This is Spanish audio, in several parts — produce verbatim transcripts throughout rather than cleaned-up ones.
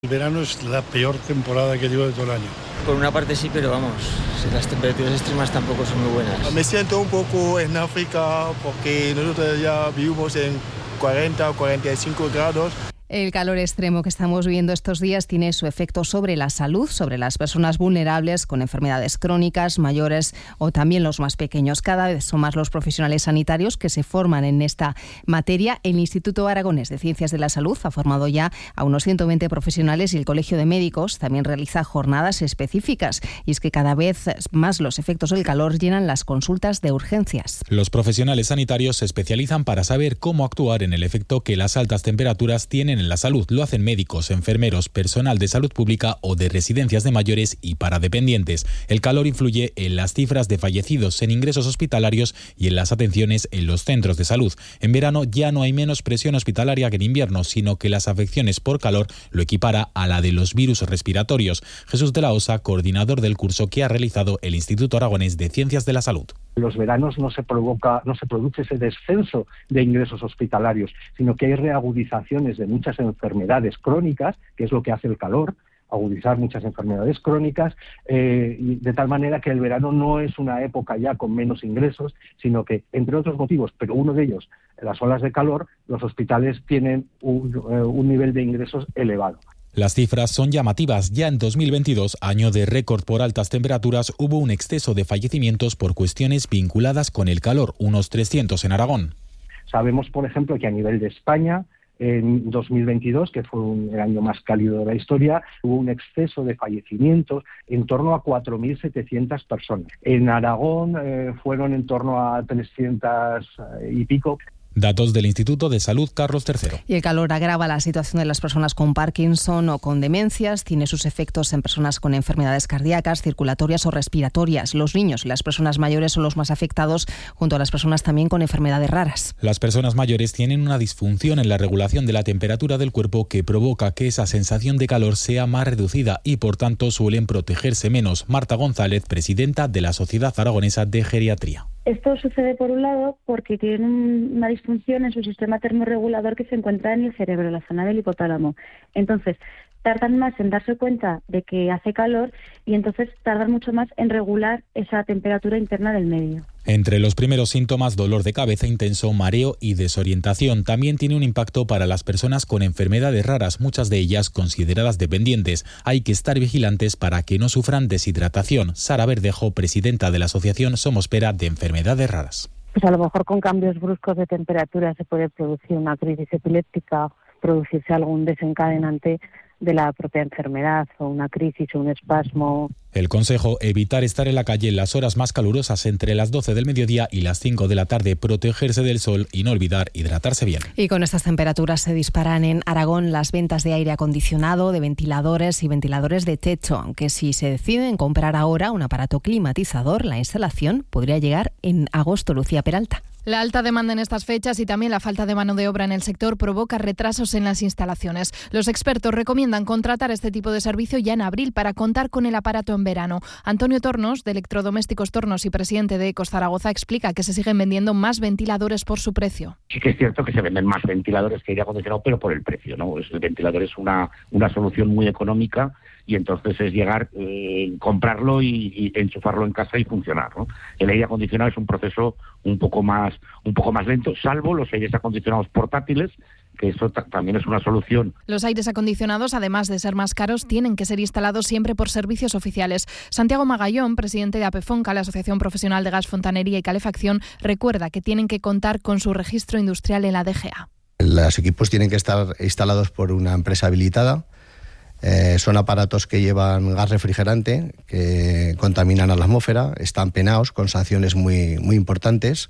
El verano es la peor temporada que llevo de todo el año. Por una parte sí, pero vamos, las temperaturas extremas tampoco son muy buenas. Me siento un poco en África porque nosotros ya vivimos en cuarenta o cuarenta y cinco grados. El calor extremo que estamos viviendo estos días tiene su efecto sobre la salud, sobre las personas vulnerables con enfermedades crónicas, mayores o también los más pequeños. Cada vez son más los profesionales sanitarios que se forman en esta materia. El Instituto Aragonés de Ciencias de la Salud ha formado ya a unos ciento veinte profesionales y el Colegio de Médicos también realiza jornadas específicas. Y es que cada vez más los efectos del calor llenan las consultas de urgencias. Los profesionales sanitarios se especializan para saber cómo actuar en el efecto que las altas temperaturas tienen en la salud. Lo hacen médicos, enfermeros, personal de salud pública o de residencias de mayores y para dependientes. El calor influye en las cifras de fallecidos, en ingresos hospitalarios y en las atenciones en los centros de salud. En verano ya no hay menos presión hospitalaria que en invierno, sino que las afecciones por calor lo equipara a la de los virus respiratorios. Jesús de la Osa, coordinador del curso que ha realizado el Instituto Aragonés de Ciencias de la Salud. Los veranos no se provoca, no se produce ese descenso de ingresos hospitalarios, sino que hay reagudizaciones de muchas enfermedades crónicas, que es lo que hace el calor, agudizar muchas enfermedades crónicas, eh, y de tal manera que el verano no es una época ya con menos ingresos, sino que, entre otros motivos, pero uno de ellos, las olas de calor, los hospitales tienen un, eh, un nivel de ingresos elevado. Las cifras son llamativas. Ya en dos mil veintidós, año de récord por altas temperaturas, hubo un exceso de fallecimientos por cuestiones vinculadas con el calor, unos trescientos en Aragón. Sabemos, por ejemplo, que a nivel de España, en dos mil veintidós, que fue un, el año más cálido de la historia, hubo un exceso de fallecimientos en torno a cuatro mil setecientas personas. En Aragón eh, fueron en torno a trescientas y pico. Datos del Instituto de Salud Carlos tercero. Y el calor agrava la situación de las personas con Parkinson o con demencias, tiene sus efectos en personas con enfermedades cardíacas, circulatorias o respiratorias. Los niños y las personas mayores son los más afectados, junto a las personas también con enfermedades raras. Las personas mayores tienen una disfunción en la regulación de la temperatura del cuerpo que provoca que esa sensación de calor sea más reducida y por tanto suelen protegerse menos. Marta González, presidenta de la Sociedad Aragonesa de Geriatría. Esto sucede, por un lado, porque tienen una disfunción en su sistema termorregulador que se encuentra en el cerebro, en la zona del hipotálamo. Entonces, tardan más en darse cuenta de que hace calor y entonces tardan mucho más en regular esa temperatura interna del medio. Entre los primeros síntomas, dolor de cabeza intenso, mareo y desorientación. También tiene un impacto para las personas con enfermedades raras, muchas de ellas consideradas dependientes. Hay que estar vigilantes para que no sufran deshidratación. Sara Verdejo, presidenta de la Asociación Somospera de Enfermedades Raras. Pues a lo mejor con cambios bruscos de temperatura se puede producir una crisis epiléptica, producirse algún desencadenante de la propia enfermedad o una crisis o un espasmo. El consejo: evitar estar en la calle en las horas más calurosas entre las doce del mediodía y las cinco de la tarde, protegerse del sol y no olvidar hidratarse bien. Y con estas temperaturas se disparan en Aragón las ventas de aire acondicionado, de ventiladores y ventiladores de techo, aunque si se deciden comprar ahora un aparato climatizador, la instalación podría llegar en agosto. Lucía Peralta. La alta demanda en estas fechas y también la falta de mano de obra en el sector provoca retrasos en las instalaciones. Los expertos recomiendan contratar este tipo de servicio ya en abril para contar con el aparato en verano. Antonio Tornos, de Electrodomésticos Tornos y presidente de Ecos Zaragoza, explica que se siguen vendiendo más ventiladores por su precio. Sí que es cierto que se venden más ventiladores que aire acondicionado, pero por el precio, ¿no? El ventilador es una, una solución muy económica y entonces es llegar, eh, comprarlo y, y enchufarlo en casa y funcionar, ¿no? El aire acondicionado es un proceso un poco más un poco más lento, salvo los aires acondicionados portátiles, que eso t- también es una solución. Los aires acondicionados, además de ser más caros, tienen que ser instalados siempre por servicios oficiales. Santiago Magallón, presidente de APEFONCA, la Asociación Profesional de Gas, Fontanería y Calefacción, recuerda que tienen que contar con su registro industrial en la D G A. Los equipos tienen que estar instalados por una empresa habilitada. Eh, son aparatos que llevan gas refrigerante, que contaminan a la atmósfera, están penados con sanciones muy, muy importantes.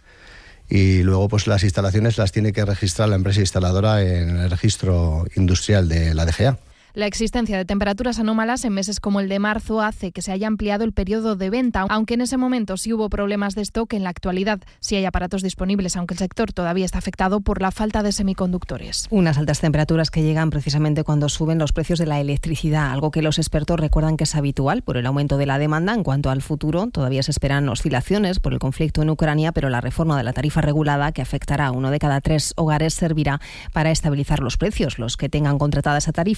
Y luego pues las instalaciones las tiene que registrar la empresa instaladora en el registro industrial de la D G A. La existencia de temperaturas anómalas en meses como el de marzo hace que se haya ampliado el periodo de venta, aunque en ese momento sí hubo problemas de stock. En la actualidad sí hay aparatos disponibles, aunque el sector todavía está afectado por la falta de semiconductores. Unas altas temperaturas que llegan precisamente cuando suben los precios de la electricidad, algo que los expertos recuerdan que es habitual por el aumento de la demanda. En cuanto al futuro, todavía se esperan oscilaciones por el conflicto en Ucrania, pero la reforma de la tarifa regulada, que afectará a uno de cada tres hogares, servirá para estabilizar los precios. Los que tengan contratada esa tarifa pagarán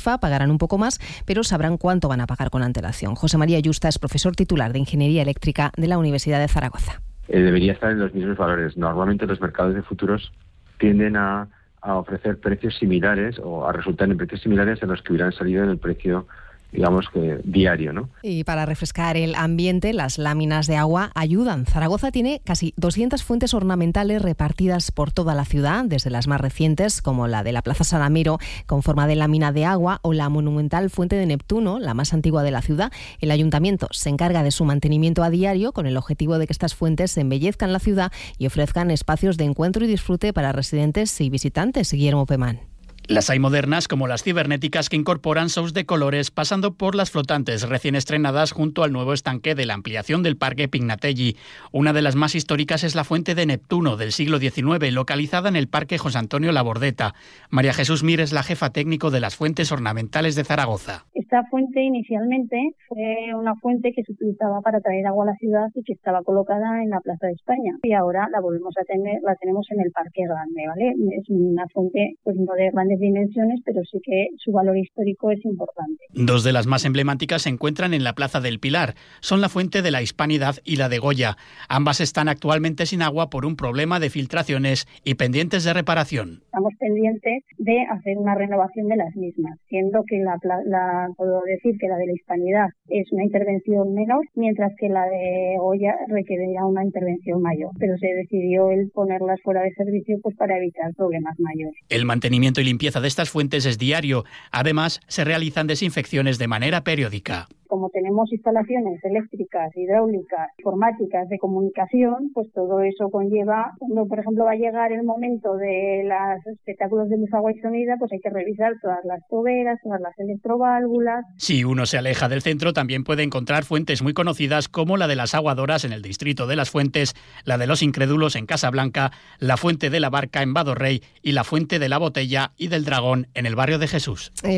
pagarán un poco más, pero sabrán cuánto van a pagar con antelación. José María Yusta es profesor titular de Ingeniería Eléctrica de la Universidad de Zaragoza. Eh, debería estar en los mismos valores. Normalmente los mercados de futuros tienden a, a ofrecer precios similares o a resultar en precios similares a los que hubieran salido en el precio, digamos que diario, ¿no? Y para refrescar el ambiente, las láminas de agua ayudan. Zaragoza tiene casi doscientas fuentes ornamentales repartidas por toda la ciudad, desde las más recientes, como la de la Plaza Salamero, con forma de lámina de agua, o la monumental Fuente de Neptuno, la más antigua de la ciudad. El ayuntamiento se encarga de su mantenimiento a diario, con el objetivo de que estas fuentes embellezcan la ciudad y ofrezcan espacios de encuentro y disfrute para residentes y visitantes. Guillermo Pemán. Las hay modernas, como las cibernéticas, que incorporan shows de colores, pasando por las flotantes recién estrenadas junto al nuevo estanque de la ampliación del Parque Pignatelli. Una de las más históricas es la Fuente de Neptuno, del siglo diecinueve, localizada en el Parque José Antonio Labordeta. María Jesús Mir es la jefa técnico de las fuentes ornamentales de Zaragoza. Esta fuente inicialmente fue una fuente que se utilizaba para traer agua a la ciudad y que estaba colocada en la Plaza de España. Y ahora la volvemos a tener, la tenemos en el Parque Grande, ¿vale? Es una fuente, pues no de grandes dimensiones, pero sí que su valor histórico es importante. Dos de las más emblemáticas se encuentran en la Plaza del Pilar. Son la Fuente de la Hispanidad y la de Goya. Ambas están actualmente sin agua por un problema de filtraciones y pendientes de reparación. Estamos pendientes de hacer una renovación de las mismas, siendo que la, la puedo decir que la de la Hispanidad es una intervención menor, mientras que la de Goya requeriría una intervención mayor. Pero se decidió el ponerlas fuera de servicio pues para evitar problemas mayores. El mantenimiento y limpieza de estas fuentes es diario. Además, se realizan desinfecciones de manera periódica. Como tenemos instalaciones eléctricas, hidráulicas, informáticas, de comunicación, pues todo eso conlleva, cuando por ejemplo va a llegar el momento de los espectáculos de luz, agua y sonido, pues hay que revisar todas las toberas, todas las electroválvulas. Si uno se aleja del centro, también puede encontrar fuentes muy conocidas como la de las Aguadoras en el distrito de Las Fuentes, la de los Incrédulos en Casablanca, la Fuente de la Barca en Badorrey y la Fuente de la Botella y del Dragón en el barrio de Jesús.